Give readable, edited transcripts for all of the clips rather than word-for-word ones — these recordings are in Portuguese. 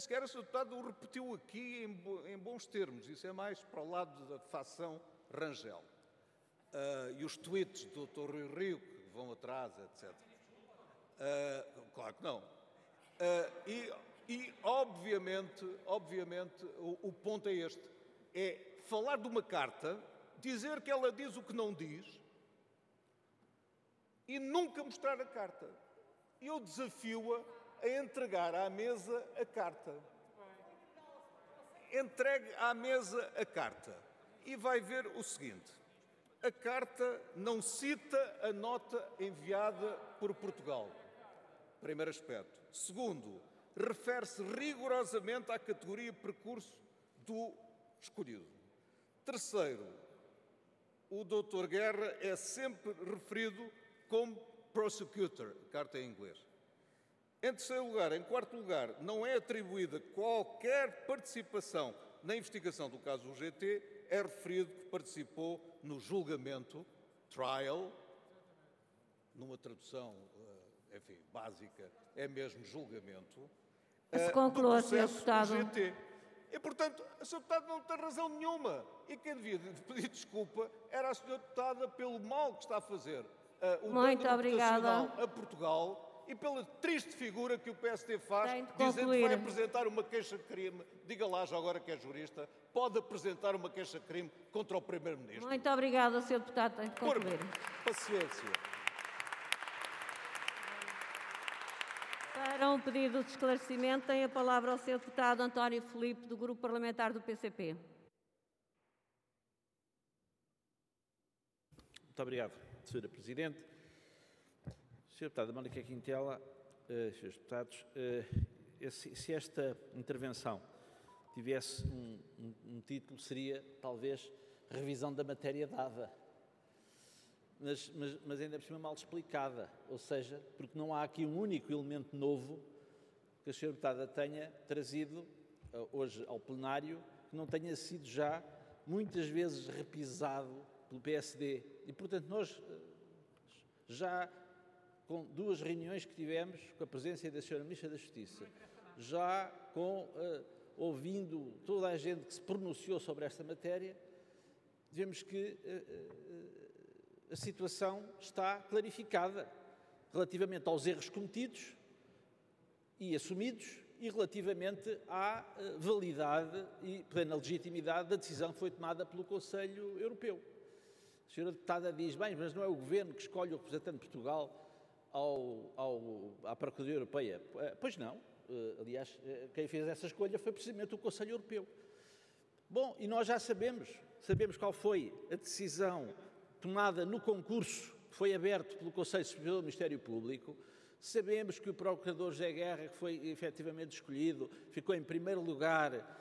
sequer o Sr. Deputado o repetiu aqui em bons termos. Isso é mais para o lado da facção Rangel. E os tweets do Dr. Rui Rio, que vão atrás, etc. Claro que não. Obviamente, o ponto é este. É falar de uma carta, dizer que ela diz o que não diz e nunca mostrar a carta. Eu desafio-a a entregar à mesa a carta. Entregue à mesa a carta e vai ver o seguinte. A carta não cita a nota enviada por Portugal. Primeiro aspecto. Segundo, refere-se rigorosamente à categoria percurso do escolhido. Terceiro, o Dr. Guerra é sempre referido como prosecutor, carta em inglês. Em terceiro lugar, em quarto lugar, não é atribuída qualquer participação na investigação do caso UGT, é referido que participou no julgamento, trial, numa tradução, enfim, básica, é mesmo julgamento, se conclua, do processo Sr. UGT. E, portanto, a Sra. Deputada não tem razão nenhuma. E quem devia pedir desculpa era a Sra. Deputada pelo mal que está a fazer Muito obrigada a Portugal e pela triste figura que o PSD faz, Tem de dizendo que concluir. vai apresentar uma queixa-crime. Diga lá, já agora que é jurista, pode apresentar uma queixa-crime contra o Primeiro-Ministro. Muito obrigada, Sr. Deputado. Tem de concluir. Paciência. Para um pedido de esclarecimento, tem a palavra o Sr. Deputado António Filipe, do Grupo Parlamentar do PCP. Muito obrigado, Sra. Presidente. Sra. Deputada Mónica Quintela, Srs. Deputados, se esta intervenção tivesse um título, seria, talvez, revisão da matéria dada. Mas ainda por cima mal explicada, ou seja, porque não há aqui um único elemento novo que a Sra. Deputada tenha trazido hoje ao plenário, que não tenha sido já muitas vezes repisado pelo PSD. E, portanto, nós já, com duas reuniões que tivemos com a presença da Sra. Ministra da Justiça, já ouvindo toda a gente que se pronunciou sobre esta matéria, vemos que a situação está clarificada relativamente aos erros cometidos e assumidos e relativamente à validade e plena legitimidade da decisão que foi tomada pelo Conselho Europeu. A senhora deputada diz, bem, mas não é o Governo que escolhe o representante de Portugal à Procuradoria Europeia. Pois não. Aliás, quem fez essa escolha foi precisamente o Conselho Europeu. Bom, e nós já sabemos qual foi a decisão tomada no concurso que foi aberto pelo Conselho Superior do Ministério Público. Sabemos que o Procurador José Guerra, que foi efetivamente escolhido, ficou em primeiro lugar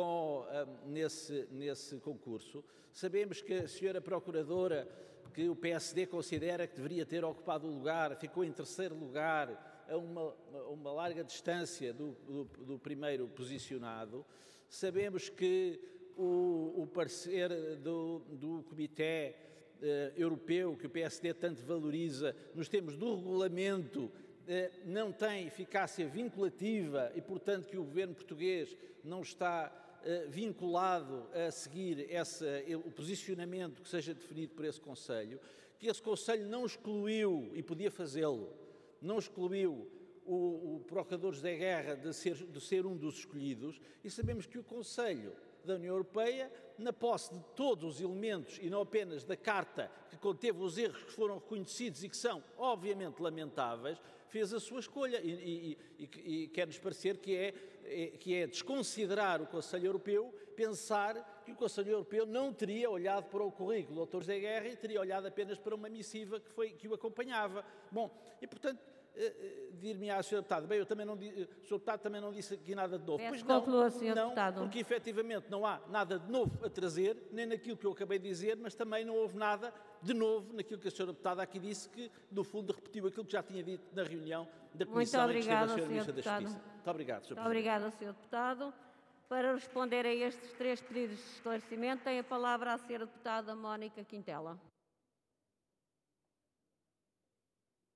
nesse concurso. Sabemos que a senhora Procuradora, que o PSD considera que deveria ter ocupado o lugar, ficou em terceiro lugar, a uma larga distância do primeiro posicionado. Sabemos que o parecer do Comitê Europeu, que o PSD tanto valoriza, nos termos do regulamento, não tem eficácia vinculativa e, portanto, que o governo português não está vinculado a seguir o posicionamento que seja definido por esse Conselho, que esse Conselho não excluiu, e podia fazê-lo, não excluiu o Procurador José Guerra de ser um dos escolhidos, e sabemos que o Conselho da União Europeia, na posse de todos os elementos e não apenas da carta que conteve os erros que foram reconhecidos e que são obviamente lamentáveis, fez a sua escolha e quer-nos parecer que é desconsiderar o Conselho Europeu pensar que o Conselho Europeu não teria olhado para o currículo do Dr. José Guerra e teria olhado apenas para uma missiva que o acompanhava. Bom, e portanto, dir-me-á, Sr. Deputado, bem, o Sr. Deputado também não disse aqui nada de novo. Pois conclua, Sr. Não, Deputado. porque efetivamente não há nada de novo a trazer, nem naquilo que eu acabei de dizer, mas também não houve nada de novo naquilo que a Sra. Deputada aqui disse, que no fundo repetiu aquilo que já tinha dito na reunião da Comissão em que esteve a Sra. Ministra da Justiça. Muito obrigado, Sr. Presidente. Muito obrigada, Sr. Deputado. Para responder a estes três pedidos de esclarecimento, tem a palavra a Sra. Deputada Mónica Quintela.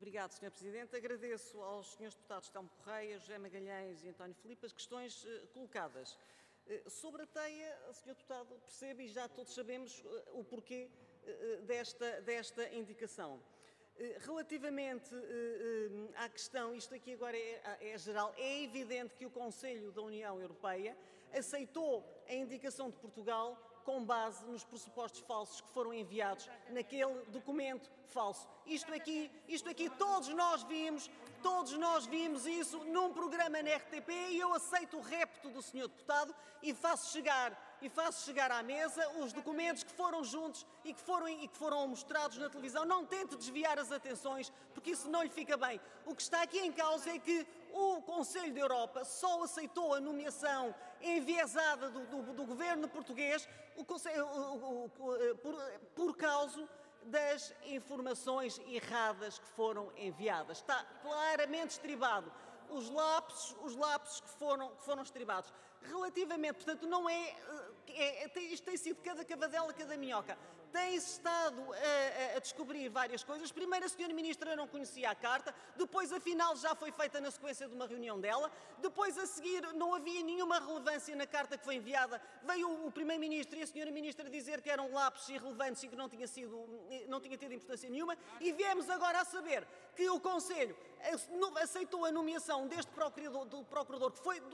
Obrigado, Sr. Presidente. Agradeço aos Srs. Deputados Telmo Correia, José Magalhães e António Filipe as questões colocadas. Sobre a teia, o Sr. Deputado percebe, e já todos sabemos o porquê desta indicação. Relativamente à questão, isto aqui agora é geral, é evidente que o Conselho da União Europeia aceitou a indicação de Portugal com base nos pressupostos falsos que foram enviados naquele documento falso. Isto aqui todos nós vimos isso num programa na RTP e eu aceito o repto do Sr. Deputado e faço chegar à mesa os documentos que foram juntos e que foram mostrados na televisão. Não tente desviar as atenções, porque isso não lhe fica bem. O que está aqui em causa é que o Conselho da Europa só aceitou a nomeação enviesada do governo português por causa das informações erradas que foram enviadas. Está claramente estribado. Os lapsos que foram estribados. Relativamente, portanto, não isto tem sido cada cavadela, cada minhoca. Tem-se estado a descobrir várias coisas. Primeiro, a Sra. Ministra não conhecia a carta, depois, afinal, já foi feita na sequência de uma reunião dela, depois, a seguir, não havia nenhuma relevância na carta que foi enviada. Veio o Primeiro-Ministro e a Sra. Ministra dizer que eram lapsos irrelevantes e que não tinha tido importância nenhuma, e viemos agora a saber que o Conselho aceitou a nomeação deste procurador que foi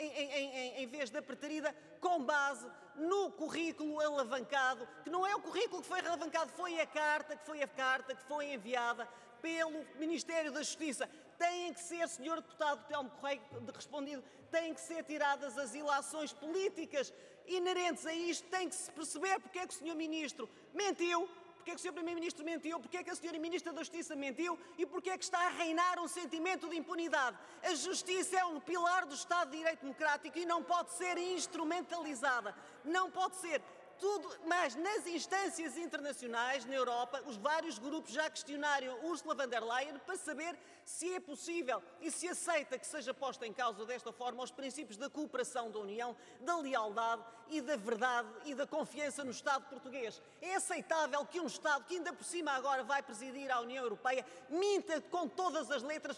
em vez da preterida com base no currículo alavancado, que não é o currículo que foi alavancado, foi a carta que foi enviada pelo Ministério da Justiça. Têm que ser, Sr. Deputado Telmo Correia, respondido, têm que ser tiradas as ilações políticas inerentes a isto, tem que se perceber porque é que o Sr. Ministro mentiu, porque é que o Sr. Primeiro-Ministro mentiu, porque é que a Sra. Ministra da Justiça mentiu e porque é que está a reinar um sentimento de impunidade. A Justiça é um pilar do Estado de Direito Democrático e não pode ser instrumentalizada. Não pode ser. Mas nas instâncias internacionais, na Europa, os vários grupos já questionaram Ursula von der Leyen para saber se é possível e se aceita que seja posta em causa desta forma os princípios da cooperação da União, da lealdade e da verdade e da confiança no Estado português. É aceitável que um Estado que ainda por cima agora vai presidir a União Europeia minta com todas as letras,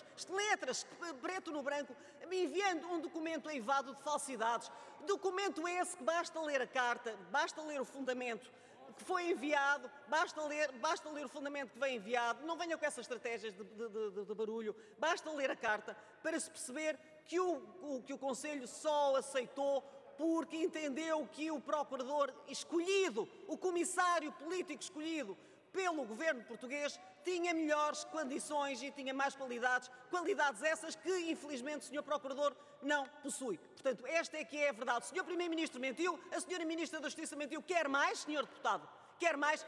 preto no branco, enviando um documento eivado de falsidades. Documento esse que basta ler a carta, basta ler o fundamento que foi enviado, basta ler o fundamento que vem enviado, não venham com essas estratégias de barulho, basta ler a carta para se perceber que o Conselho só aceitou porque entendeu que o procurador escolhido, o comissário político escolhido pelo governo português, tinha melhores condições e tinha mais qualidades essas que, infelizmente, o Sr. Procurador não possui. Portanto, esta é que é a verdade. O Sr. Primeiro-Ministro mentiu, a Sra. Ministra da Justiça mentiu. Quer mais, Sr. Deputado? Quer mais?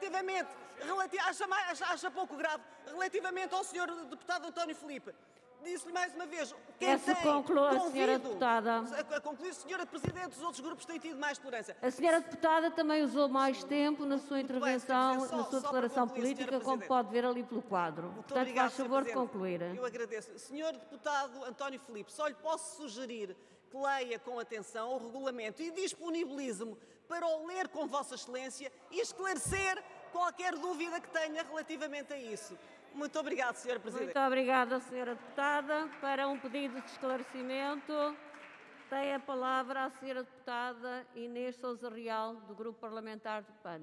Acha pouco grave, relativamente ao Sr. Deputado António Filipe. Disse-lhe mais uma vez, quem tem conclua, Sra. Deputada. A concluir, Sra. Presidente, os outros grupos têm tido mais tolerância. A Sra. Deputada também usou mais tempo na sua intervenção, na sua declaração política, como pode ver ali pelo quadro. Portanto, faz favor de concluir. Eu agradeço. Sr. Deputado António Filipe, só lhe posso sugerir que leia com atenção o regulamento e disponibilize-me para o ler com Vossa Excelência e esclarecer qualquer dúvida que tenha relativamente a isso. Muito obrigado, Sra. Presidente. Muito obrigada, Sra. Deputada. Para um pedido de esclarecimento, tem a palavra a Sra. Deputada Inês Sousa Real, do Grupo Parlamentar do PAN.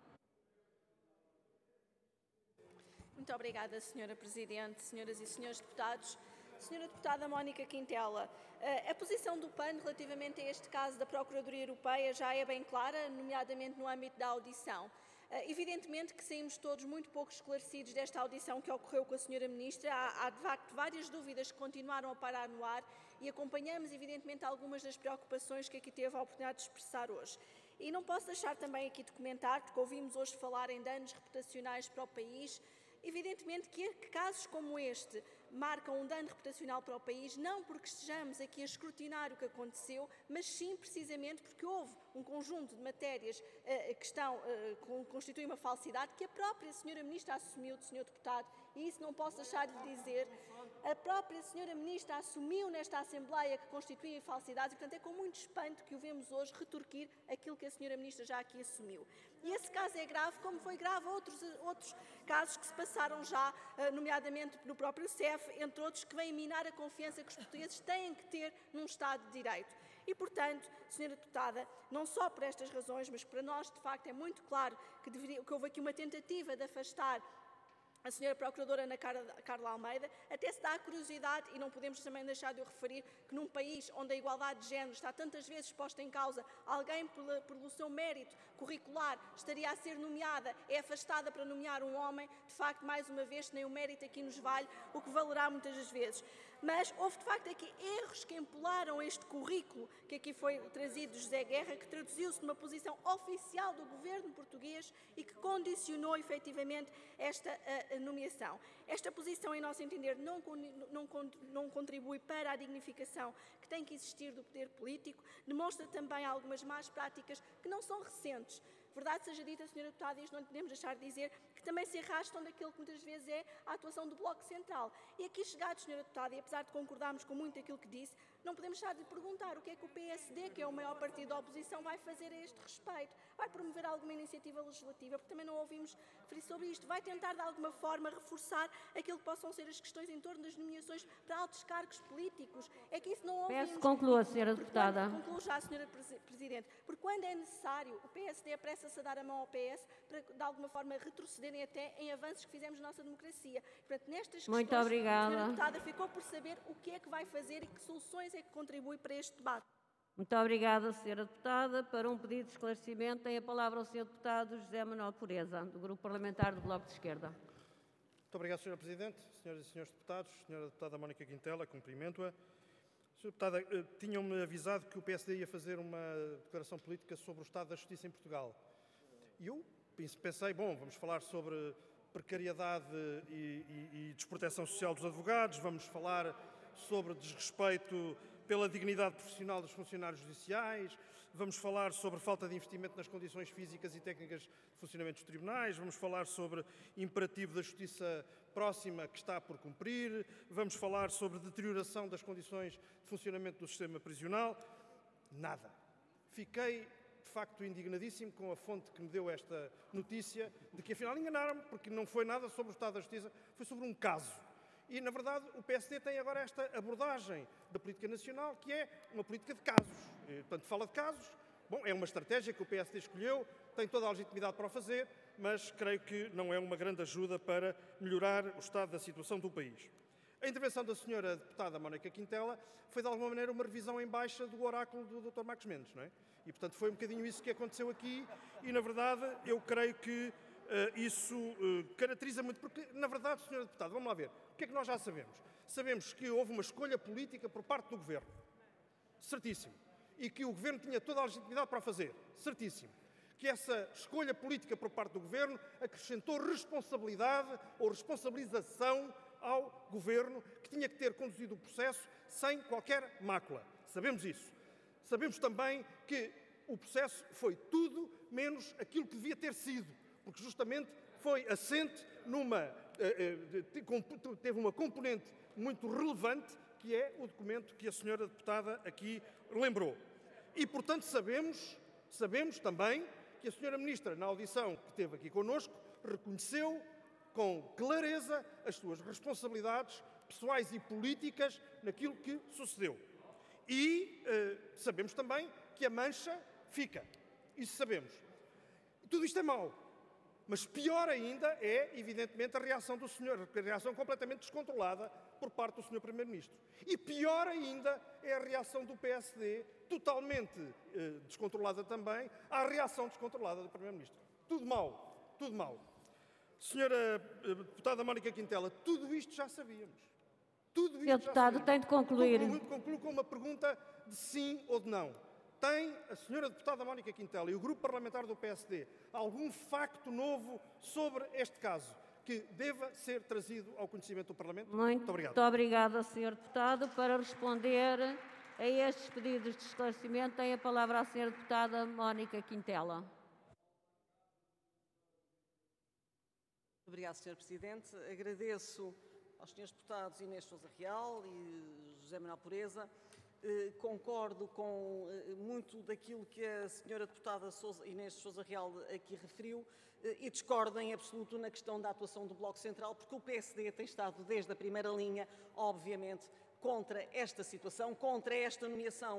Muito obrigada, Sra. Presidente, senhoras e senhores deputados. Sra. Deputada Mónica Quintela, a posição do PAN relativamente a este caso da Procuradoria Europeia já é bem clara, nomeadamente no âmbito da audição. Evidentemente que saímos todos muito pouco esclarecidos desta audição que ocorreu com a Sra. Ministra. Há de facto várias dúvidas que continuaram a parar no ar e acompanhamos evidentemente algumas das preocupações que aqui teve a oportunidade de expressar hoje. E não posso deixar também aqui de comentar, porque ouvimos hoje falar em danos reputacionais para o país. Evidentemente que casos como este marcam um dano reputacional para o país, não porque estejamos aqui a escrutinar o que aconteceu, mas sim precisamente porque houve um conjunto de matérias que constituem uma falsidade que a própria Sra. Ministra assumiu, Sr. Deputado, e isso não posso deixar de dizer. A própria senhora Ministra assumiu nesta Assembleia que constituía falsidades e, portanto, é com muito espanto que o vemos hoje retorquir aquilo que a senhora Ministra já aqui assumiu. E esse caso é grave, como foi grave outros casos que se passaram já, nomeadamente no próprio CEF, entre outros, que vêm minar a confiança que os portugueses têm que ter num Estado de Direito. E, portanto, senhora deputada, não só por estas razões, mas para nós, de facto, é muito claro que houve aqui uma tentativa de afastar a senhora Procuradora Ana Carla Almeida. Até se dá a curiosidade, e não podemos também deixar de o referir, que num país onde a igualdade de género está tantas vezes posta em causa, alguém pelo seu mérito curricular estaria a ser nomeada, é afastada para nomear um homem. De facto, mais uma vez, nem o mérito aqui nos vale, o que valerá muitas das vezes. Mas houve, de facto, aqui erros que empolaram este currículo que aqui foi trazido de José Guerra, que traduziu-se numa posição oficial do governo português e que condicionou, efetivamente, esta nomeação. Esta posição, em nosso entender, não contribui para a dignificação que tem que existir do poder político, demonstra também algumas más práticas que não são recentes. Verdade seja dita, Sra. Deputada, e isto não podemos deixar de dizer, que também se arrastam daquilo que muitas vezes é a atuação do Bloco Central. E aqui chegados, Sra. Deputada, e apesar de concordarmos com muito aquilo que disse, não podemos deixar de perguntar o que é que o PSD, que é o maior partido da oposição, vai fazer a este respeito. Vai promover alguma iniciativa legislativa, porque também não ouvimos referir sobre isto. Vai tentar, de alguma forma, reforçar aquilo que possam ser as questões em torno das nomeações para altos cargos políticos. É que isso não ouvimos. Peço que conclua, Sra. Deputada. Concluo já, Sra. Presidente. Porque quando é necessário, o PSD apressa-se a dar a mão ao PS para, de alguma forma, retrocederem até em avanços que fizemos na nossa democracia. Portanto, nestas questões, muito obrigada. A Sra. Deputada ficou por saber o que é que vai fazer e que soluções é que contribui para este debate. Muito obrigada, Sra. Deputada. Para um pedido de esclarecimento, tem a palavra o Sr. Deputado José Manuel Pureza, do Grupo Parlamentar do Bloco de Esquerda. Muito obrigado, Sra. Presidente. Senhoras e senhores deputados, Sra. Deputada Mónica Quintela, cumprimento-a. Sra. Deputada, tinham-me avisado que o PSD ia fazer uma declaração política sobre o estado da justiça em Portugal. E eu pensei, bom, vamos falar sobre precariedade e desproteção social dos advogados, vamos falar sobre desrespeito pela dignidade profissional dos funcionários judiciais, vamos falar sobre falta de investimento nas condições físicas e técnicas de funcionamento dos tribunais, vamos falar sobre imperativo da justiça próxima que está por cumprir, vamos falar sobre deterioração das condições de funcionamento do sistema prisional. Nada. Fiquei, de facto, indignadíssimo com a fonte que me deu esta notícia de que, afinal, enganaram-me, porque não foi nada sobre o Estado da Justiça, foi sobre um caso. E, na verdade, o PSD tem agora esta abordagem da política nacional, que é uma política de casos. E, portanto, fala de casos. Bom, é uma estratégia que o PSD escolheu, tem toda a legitimidade para o fazer, mas creio que não é uma grande ajuda para melhorar o estado da situação do país. A intervenção da senhora deputada Mónica Quintela foi, de alguma maneira, uma revisão em baixa do oráculo do Dr. Marcos Mendes, não é? E, portanto, foi um bocadinho isso que aconteceu aqui e, na verdade, eu creio que isso caracteriza muito, porque, na verdade, senhora deputada, vamos lá ver, o que é que nós já sabemos? Sabemos que houve uma escolha política por parte do Governo, certíssimo, e que o Governo tinha toda a legitimidade para fazer, certíssimo, que essa escolha política por parte do Governo acrescentou responsabilidade ou responsabilização ao Governo, que tinha que ter conduzido o processo sem qualquer mácula. Sabemos isso. Sabemos também que o processo foi tudo menos aquilo que devia ter sido, porque justamente foi assente teve uma componente muito relevante, que é o documento que a senhora deputada aqui lembrou. E, portanto, sabemos também que a senhora Ministra, na audição que teve aqui connosco, reconheceu com clareza as suas responsabilidades pessoais e políticas naquilo que sucedeu. E sabemos também que a mancha fica. Isso sabemos. Tudo isto é mau. Mas pior ainda é, evidentemente, a reação do senhor, a reação completamente descontrolada por parte do senhor Primeiro-Ministro. E pior ainda é a reação do PSD, totalmente descontrolada também, à reação descontrolada do Primeiro-Ministro. Tudo mau, tudo mau. Senhora deputada Mónica Quintela, tudo isto já sabíamos. Tudo isto Senhor deputado, tem de concluir. Concluo com uma pergunta de sim ou de não. Tem a senhora deputada Mónica Quintela e o grupo parlamentar do PSD algum facto novo sobre este caso que deva ser trazido ao conhecimento do Parlamento? Muito obrigado. Muito obrigada, senhor deputado. Para responder a estes pedidos de esclarecimento, tem a palavra a senhora deputada Mónica Quintela. Obrigado, Sr. Presidente. Agradeço aos senhores deputados Inês Sousa Real e José Manuel Pureza. Concordo com muito daquilo que a senhora deputada Inês Sousa Real aqui referiu e discordo em absoluto na questão da atuação do Bloco Central, porque o PSD tem estado desde a primeira linha, obviamente, contra esta situação, contra esta nomeação